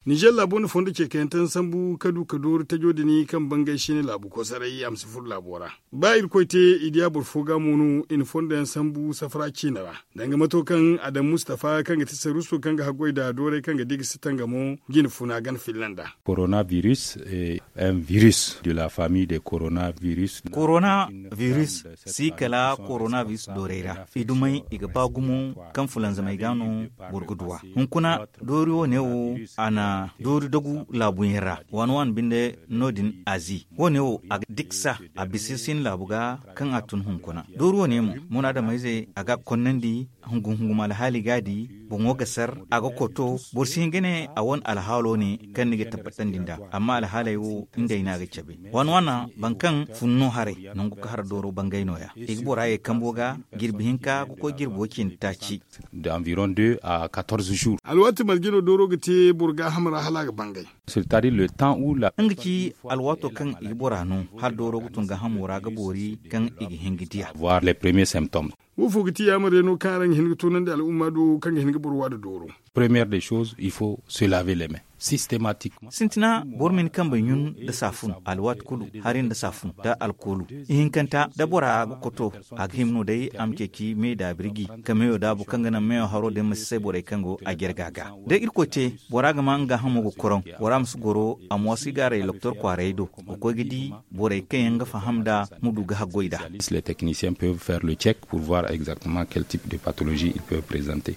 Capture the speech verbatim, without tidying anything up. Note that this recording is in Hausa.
Nijar labu na fondo ke kayantan sambu kadu kador ta jodini kan bangai shine labu ko sarai amsi fur labora. Ba ir koite idiya burfoga munu in fondo yan sambu safara kinara. Danga matokan Adam Mustafa kan ga tsarusu kan ga hagoi da dore kan ga digisi tangamo gin funa gan Finlanda. Coronavirus est un virus de la famille des coronavirus. Coronavirus si kala coronavirus dorera. Idumai iga bagumu kan fulanza mai gano burguduwa. Hunkuna doriwo ne wo ana dori dogu labu yera wani wani binde nodin azi wani wo a diksa a bisisin labuga kan atun hunkuna dori wani mu muna da mai zai aga konnandi hungun hungun alhali gadi bongo gasar aga koto bursin gane a wani alhalo ne kan nige tabbatan dinda amma alhalai wo inda ina ga cabe wani wana bankan funno hare nan ku har doro bangai noya igbora ye kamboga girbihinka ko girbokin taci d'environ deux à quatorze jours alwati malgino doro gite burga hamara halaga bangai c'est-à-dire le temps où la ngiki alwato kan igbora no har doro gutun ga hamura ga bori kan igi hingidiya voir les premiers symptômes. Wo fogiti amare no karan hingitu nan da al'umma do kan hingi burwa da doro. Première des choses, il faut se laver les mains systématiquement. Sintina bormin kan banyun da safun alwat kulu harin da safun da alkolu ihin kanta da bora ga koto a himno dai amke ki me da birgi kame da bu kan gana me haro da mai sai bora kango a gergaga da irkote bora ga man ga hamu go koron bora musu goro amwasi gare doktor kwareido ko gidi bora kan ga fahamda mudu ga hagoida. Les techniciens peuvent faire le check pour voir exactement quel type de pathologie ils peuvent présenter.